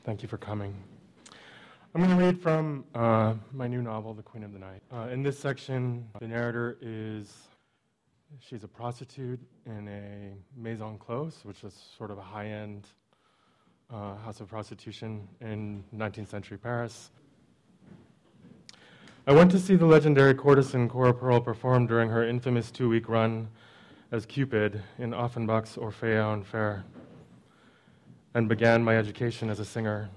Thank you for coming. I'm going to read from my new novel, The Queen of the Night. In this section, the narrator she's a prostitute in a maison close, which is sort of a high-end house of prostitution in 19th century Paris. I went to see the legendary courtesan Cora Pearl perform during her infamous 2-week run as Cupid in Offenbach's Orfeo and Fair, and began my education as a singer.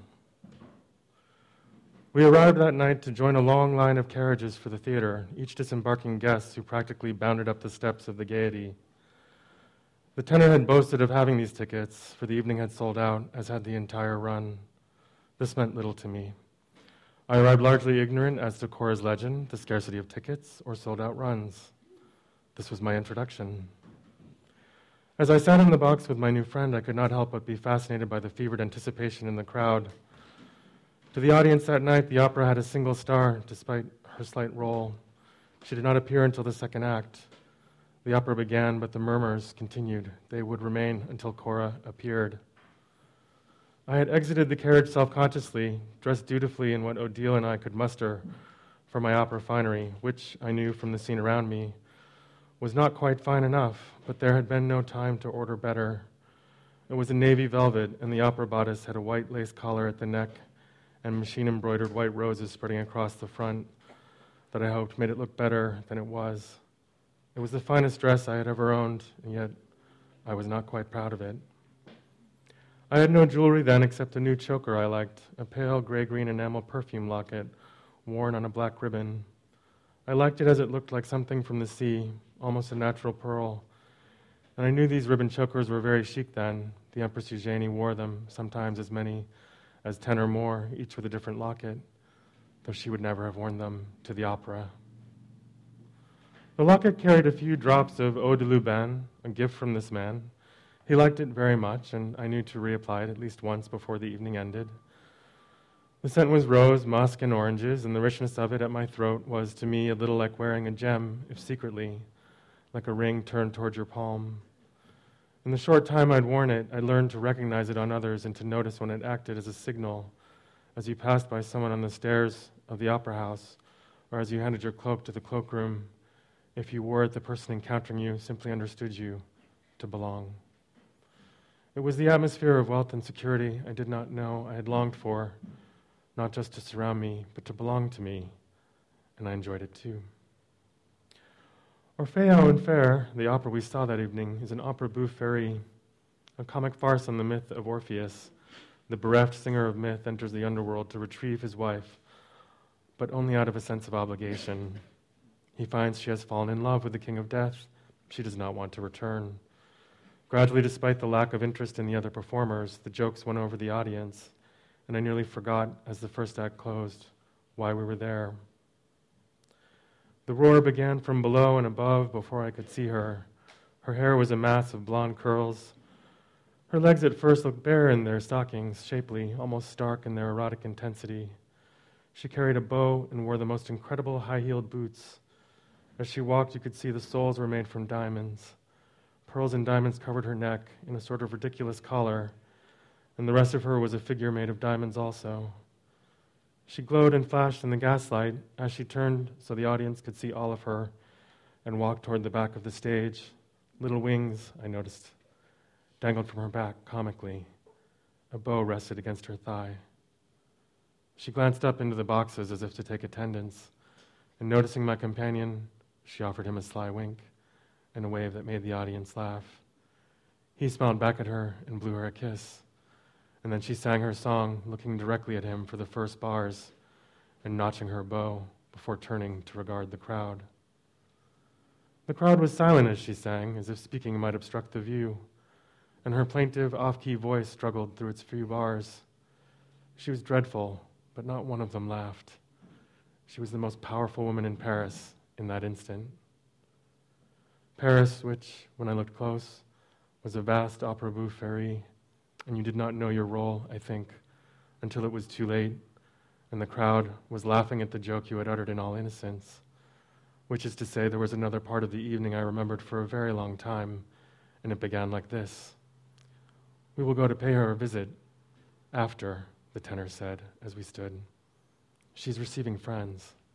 We arrived that night to join a long line of carriages for the theater, each disembarking guests who practically bounded up the steps of the Gaiety. The tenor had boasted of having these tickets, for the evening had sold out, as had the entire run. This meant little to me. I arrived largely ignorant as to Cora's legend, the scarcity of tickets, or sold-out runs. This was my introduction. As I sat in the box with my new friend, I could not help but be fascinated by the fevered anticipation in the crowd. To the audience that night, the opera had a single star, despite her slight role. She did not appear until the second act. The opera began, but the murmurs continued. They would remain until Cora appeared. I had exited the carriage self-consciously, dressed dutifully in what Odile and I could muster for my opera finery, which I knew from the scene around me was not quite fine enough, but there had been no time to order better. It was a navy velvet, and the opera bodice had a white lace collar at the neck and machine-embroidered white roses spreading across the front that I hoped made it look better than it was. It was the finest dress I had ever owned, and yet I was not quite proud of it. I had no jewelry then except a new choker I liked, a pale gray-green enamel perfume locket worn on a black ribbon. I liked it as it looked like something from the sea, almost a natural pearl. And I knew these ribbon chokers were very chic then. The Empress Eugenie wore them, sometimes as many as 10 or more, each with a different locket, though she would never have worn them to the opera. The locket carried a few drops of eau de Luban, a gift from this man. He liked it very much, and I knew to reapply it at least once before the evening ended. The scent was rose, musk, and oranges, and the richness of it at my throat was to me a little like wearing a gem, if secretly, like a ring turned toward your palm. In the short time I'd worn it, I learned to recognize it on others and to notice when it acted as a signal, as you passed by someone on the stairs of the opera house, or as you handed your cloak to the cloakroom. If you wore it, the person encountering you simply understood you to belong. It was the atmosphere of wealth and security I did not know I had longed for, not just to surround me, but to belong to me, and I enjoyed it too. Orfeo and Fair, the opera we saw that evening, is an opera bouffe, a comic farce on the myth of Orpheus. The bereft singer of myth enters the underworld to retrieve his wife, but only out of a sense of obligation. He finds she has fallen in love with the king of death. She does not want to return. Gradually, despite the lack of interest in the other performers, the jokes went over the audience, and I nearly forgot, as the first act closed, why we were there. The roar began from below and above before I could see her. Her hair was a mass of blonde curls. Her legs at first looked bare in their stockings, shapely, almost stark in their erotic intensity. She carried a bow and wore the most incredible high-heeled boots. As she walked, you could see the soles were made from diamonds. Pearls and diamonds covered her neck in a sort of ridiculous collar, and the rest of her was a figure made of diamonds also. She glowed and flashed in the gaslight as she turned so the audience could see all of her and walked toward the back of the stage. Little wings, I noticed, dangled from her back comically. A bow rested against her thigh. She glanced up into the boxes as if to take attendance, and noticing my companion, she offered him a sly wink and a wave that made the audience laugh. He smiled back at her and blew her a kiss. And then she sang her song, looking directly at him for the first bars and notching her bow before turning to regard the crowd. The crowd was silent as she sang, as if speaking might obstruct the view, and her plaintive, off-key voice struggled through its few bars. She was dreadful, but not one of them laughed. She was the most powerful woman in Paris in that instant. Paris, which, when I looked close, was a vast opera bouffe, and you did not know your role, I think, until it was too late, and the crowd was laughing at the joke you had uttered in all innocence, which is to say there was another part of the evening I remembered for a very long time, and it began like this. We will go to pay her a visit after the tenor said as we stood. She's receiving friends.